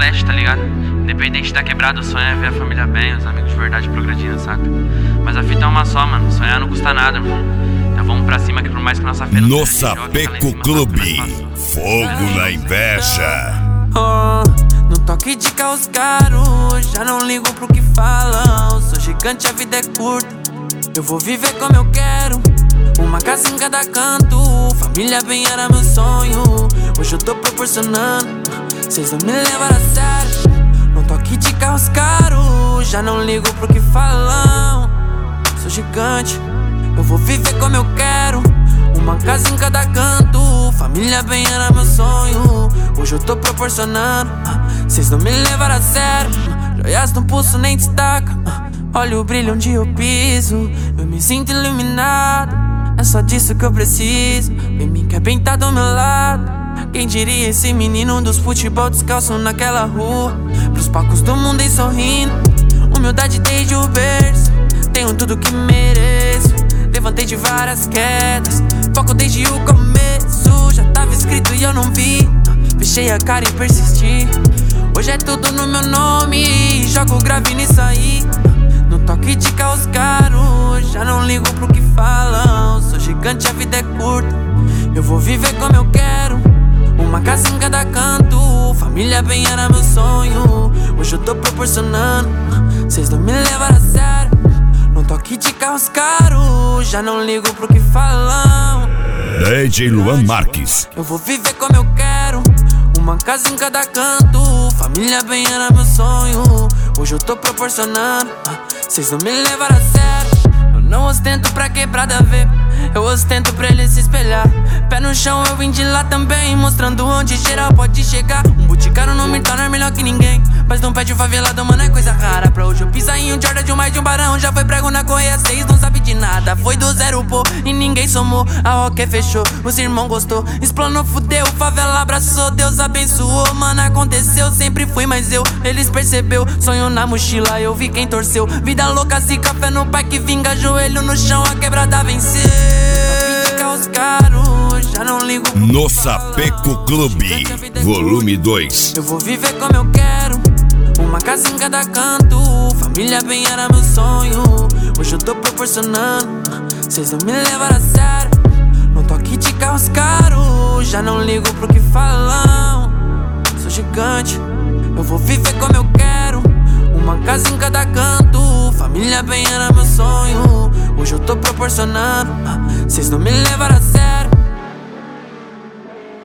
leste, tá ligado? Independente da quebrada, o sonho é ver a família bem, os amigos de verdade progredindo, saca? Mas a fita é uma só, mano, sonhar não custa nada, mano. Então vamos pra cima que por mais que nossa fé não No Sapeco Clube, fogo na inveja. No toque de carros caros, já não ligo pro que falam. Sou gigante, a vida é curta, eu vou viver como eu quero. Uma casa em cada canto, família bem era meu sonho. Hoje eu tô proporcionando, cês não me levaram a sério. No toque de carros caros, já não ligo pro que falam. Sou gigante, eu vou viver como eu quero. Uma casa em cada canto, família bem era meu sonho. Hoje eu tô proporcionando, cês não me levaram a sério. Joias no pulso nem destaca, olha o brilho onde eu piso. Eu me sinto iluminado, é só disso que eu preciso. Vem me quer bem tá do meu lado. Quem diria esse menino dos futebol descalço naquela rua. Pros palcos do mundo e sorrindo, humildade desde o berço. Tenho tudo que mereço, levantei de várias quedas. Foco desde o começo, já tava escrito e eu não vi. Fechei a cara e persisti. Hoje é tudo no meu nome, jogo grave nisso aí. No toque de carros caros, já não ligo pro que falam. Sou gigante, a vida é curta, eu vou viver como eu quero. Uma casa em cada canto, família bem era meu sonho. Hoje eu tô proporcionando, cês não me levaram a sério. No toque de carros caros, já não ligo pro que falam. DJ Luan Marques. Eu vou viver como eu quero. Uma casa em cada canto, família bem era meu sonho. Hoje eu tô proporcionando, cês não me levaram a sério. Eu não ostento pra quebrada ver, eu ostento pra ele se espelhar. Pé no chão eu vim de lá também, mostrando onde geral pode chegar. Um boticário não me torna melhor que ninguém, mas não pede favelado, mano, é coisa rara. Pra hoje eu pisar em um Jordan de um mais de um barão. Já foi prego na correia 6, não sabe de nada. Foi do zero pô, e ninguém somou. A roque fechou, os irmãos gostou. Explanou, fudeu, favela abraçou. Deus abençoou, mano, aconteceu. Sempre fui mais eu, eles percebeu. Sonho na mochila, eu vi quem torceu. Vida louca, se café no pai que vinga. Joelho no chão, a quebrada venceu. Os caros, já não ligo pro No Sapeco Clube, volume 2. Eu vou viver como eu quero. Uma casa em cada canto, família bem era meu sonho. Hoje eu tô proporcionando, cês não me levaram a sério. No toque de carros caros, já não ligo pro que falam. Sou gigante, eu vou viver como eu quero. Uma casa em cada canto, família bem era meu sonho. Hoje eu tô proporcionando, cês não me levaram a sério.